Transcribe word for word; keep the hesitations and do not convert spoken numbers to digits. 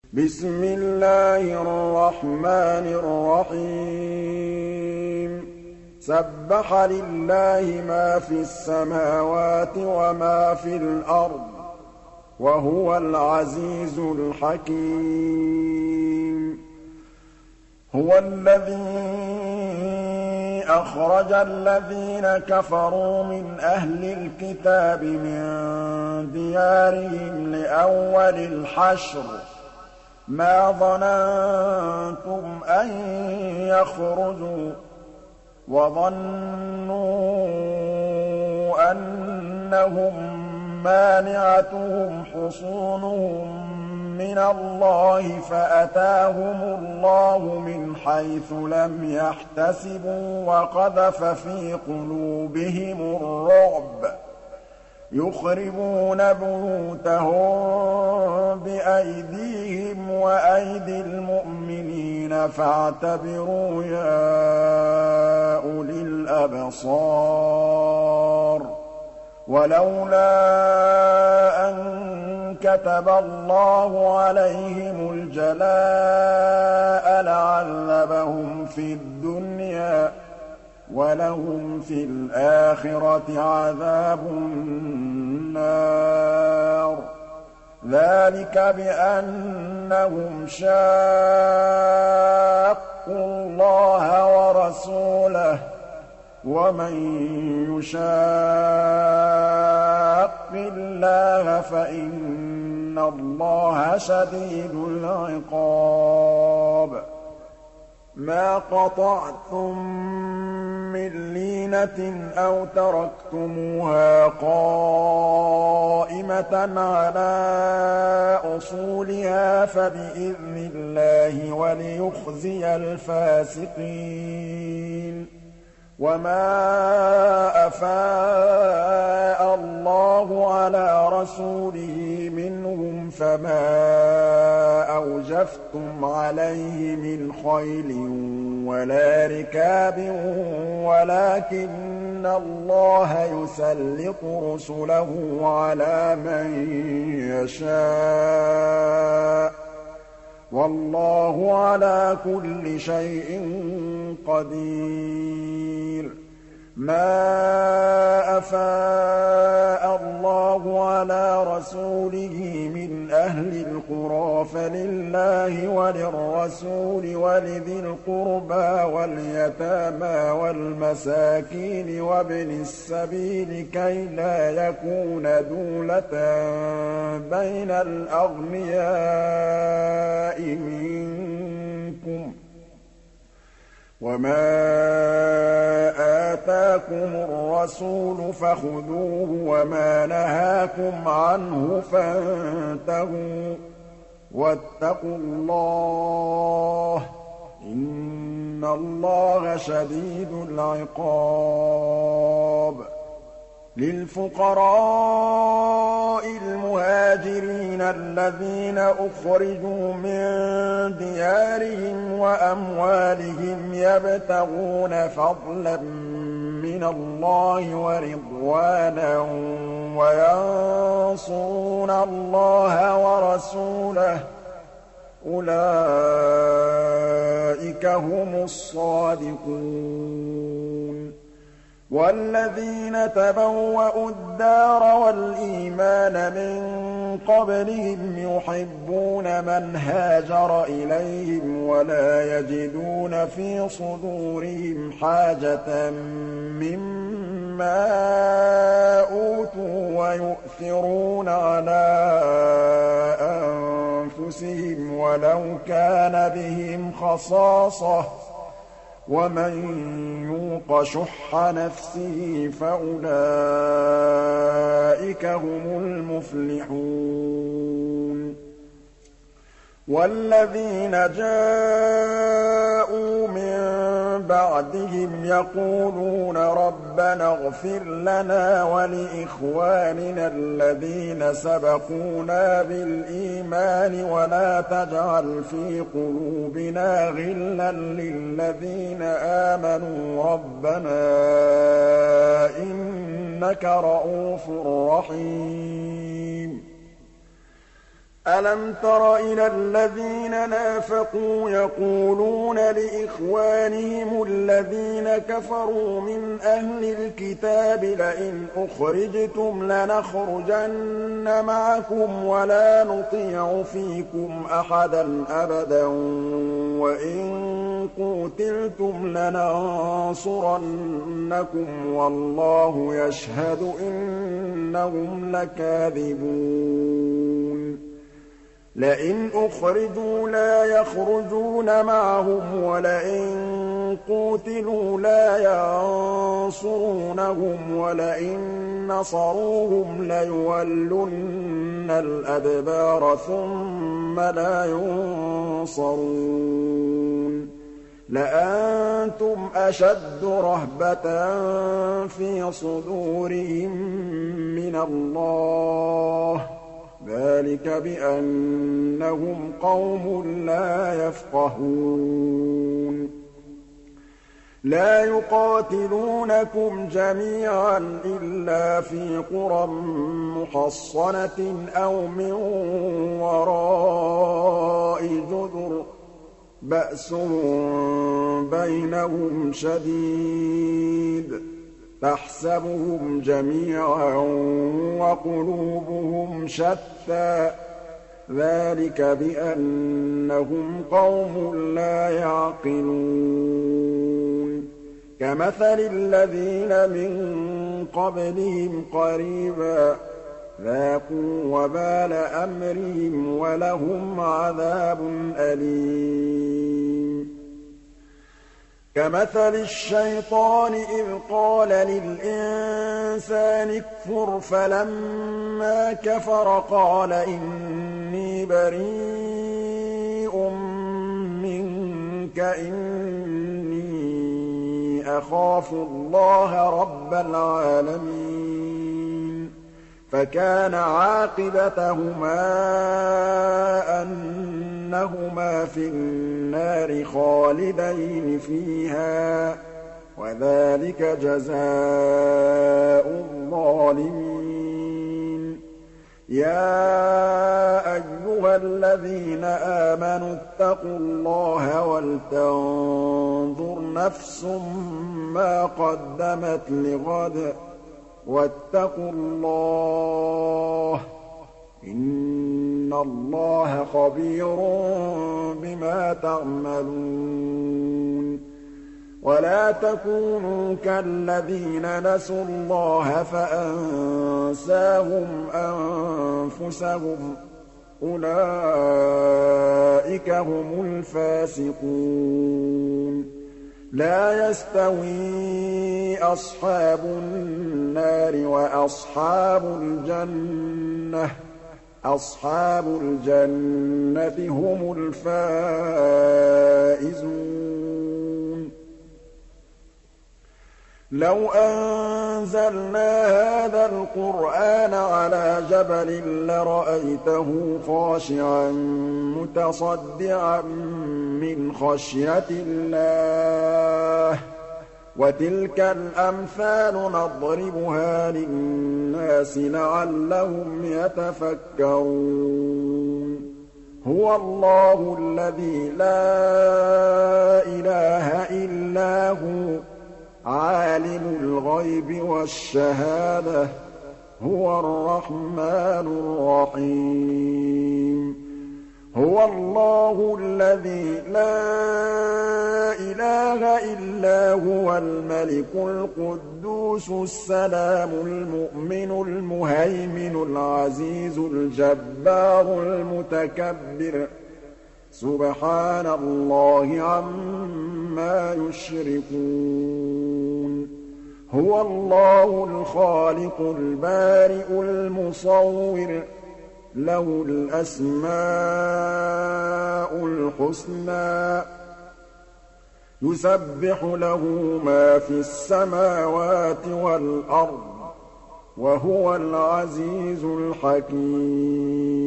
بسم الله الرحمن الرحيم سبح لله ما في السماوات وما في الأرض وهو العزيز الحكيم هو الذي أخرج الذين كفروا من أهل الكتاب من ديارهم لأول الحشر ما ظننتم أن يخرجوا وظنوا أنهم مانعتهم حصونهم من الله فأتاهم الله من حيث لم يحتسبوا وقذف في قلوبهم الرعب يخربون بيوتهم بأيديهم وأيدي المؤمنين فاعتبروا يا أولي الأبصار ولولا أن كتب الله عليهم الجلاء لعذبهم في الدنيا وَلَهُمْ فِي الْآخِرَةِ عَذَابُ النَّارِ ذَٰلِكَ بِأَنَّهُمْ شَاقُّوا اللَّهَ وَرَسُولَهُ ۖ وَمَن يُشَاقِّ اللَّهَ فَإِنَّ اللَّهَ شَدِيدُ الْعِقَابِ مَا قَطَعْتُم مِّن لِّينَةٍ أَوْ تَرَكْتُمُوهَا قَائِمَةً عَلَىٰ أُصُولِهَا فَبِإِذْنِ اللَّهِ وَلِيُخْزِيَ الْفَاسِقِينَ وَمَا أَفَاءَ اللَّهُ عَلَىٰ رَسُولِهِ مِنْهُمْ فَمَا أَوْجَفْتُمْ عَلَيْهِ مِنْ خَيْلٍ وَلَا رِكَابٍ وَلَٰكِنَّ اللَّهَ يُسَلِّطُ رُسُلَهُ عَلَىٰ مَن يَشَاءُ ۚ وَاللَّهُ عَلَىٰ كُلِّ شَيْءٍ قَدِيرٌ مَا أَفَاءَ اللَّهُ عَلَىٰ رَسُولِهِ مِنْ أَهْلِ الْقُرَىٰ فَلِلَّهِ وَلِلرَّسُولِ وَلِذِي الْقُرْبَىٰ وَالْيَتَامَىٰ وَالْمَسَاكِينِ وَابْنِ السَّبِيلِ كَيْ لَا يَكُونَ دُولَةً بَيْنَ الْأَغْنِيَاءِ مِنكُمْ ۚ وَمَا آتَاكُمُ الرَّسُولُ فَخُذُوهُ وَمَا نَهَاكُمْ عَنْهُ فَانتَهُوا ۚ وَاتَّقُوا اللَّهَ ۖ إِنَّ اللَّهَ شَدِيدُ الْعِقَابِ لِلْفُقَرَاءِ الْمُهَاجِرِينَ الَّذِينَ أُخْرِجُوا مِن دِيَارِهِمْ وَأَمْوَالِهِمْ يَبْتَغُونَ فَضْلًا مِّنَ اللَّهِ وَرِضْوَانًا وَيَنصُرُونَ اللَّهَ وَرَسُولَهُ ۚ أُولَٰئِكَ هُمُ الصَّادِقُونَ وَالَّذِينَ تَبَوَّءُوا الدَّارَ وَالْإِيمَانَ مِن قَبْلِهِمْ يُحِبُّونَ مَنْ هَاجَرَ إِلَيْهِمْ وَلَا يَجِدُونَ فِي صُدُورِهِمْ حَاجَةً مِّمَّا أُوتُوا وَيُؤْثِرُونَ عَلَىٰ أَنفُسِهِمْ وَلَوْ كَانَ بِهِمْ خَصَاصَةٌ ۚ وَمَن يُوقَ شُحَّ نَفْسِهِ فَأُولَٰئِكَ هُمُ الْمُفْلِحُونَ وَالَّذِينَ جَاءُوا مِن بَعْدِهِمْ يَقُولُونَ رَبَّنَا اغْفِرْ لَنَا وَلِإِخْوَانِنَا الَّذِينَ سَبَقُونَا بِالْإِيمَانِ وَلَا تَجْعَلْ فِي قُلُوبِنَا غِلًّا لِّلَّذِينَ آمَنُوا رَبَّنَا إِنَّكَ رَءُوفٌ رَّحِيمٌ أَلَمْ تَرَ إِلَى الَّذِينَ نَافَقُوا يَقُولُونَ لِإِخْوَانِهِمُ الَّذِينَ كَفَرُوا مِنْ أَهْلِ الْكِتَابِ لَئِنْ أُخْرِجْتُمْ لَنَخْرُجَنَّ مَعَكُمْ وَلَا نُطِيعُ فِيكُمْ أَحَدًا أَبَدًا وَإِن قُوتِلْتُمْ لَنَنصُرَنَّكُمْ وَاللَّهُ يَشْهَدُ إِنَّهُمْ لَكَاذِبُونَ لئن أخرجوا لا يخرجون معهم ولئن قوتلوا لا ينصرونهم ولئن نصروهم ليولن الأدبار ثم لا ينصرون لأنتم أشد رهبة في صدورهم من الله ذلك بأنهم قوم لا يفقهون لا يقاتلونكم جميعا إلا في قرى محصنة أو من وراء جدر بأسهم بينهم شديد تحسبهم جميعا وقلوبهم شتى ذلك بأنهم قوم لا يعقلون كمثل الذين من قبلهم قريبا ذاقوا وبال أمرهم ولهم عذاب أليم كمثل الشيطان إذ قال للإنسان اكفر فلما كفر قال إني بريء منك إني أخاف الله رب العالمين فكان عاقبتهما أنهما في النار خالدين فيها وذلك جزاء الظالمين يا أيها الذين آمنوا اتقوا الله ولتنظر نفس ما قدمت لغد واتقوا الله إن الله خبير بما تعملون ولا تكونوا كالذين نسوا الله فأنساهم أنفسهم أولئك هم الفاسقون لا يستوي أصحاب النار وأصحاب الجنة أصحاب الجنة هم الفائزون لو أنزلنا هذا القرآن على جبل لرأيته خاشعا متصدعا من خشية الله وتلك الأمثال نضربها للناس لعلهم يتفكرون هو الله الذي لا إله إلا هو عالم الغيب والشهادة هو الرحمن الرحيم هو الله الذي لا إله إلا هو الملك القدوس السلام المؤمن المهيمن العزيز الجبار المتكبر سبحان الله عما يشركون هو الله الخالق البارئ المصور له الأسماء الحسنى يسبح له ما في السماوات والأرض وهو العزيز الحكيم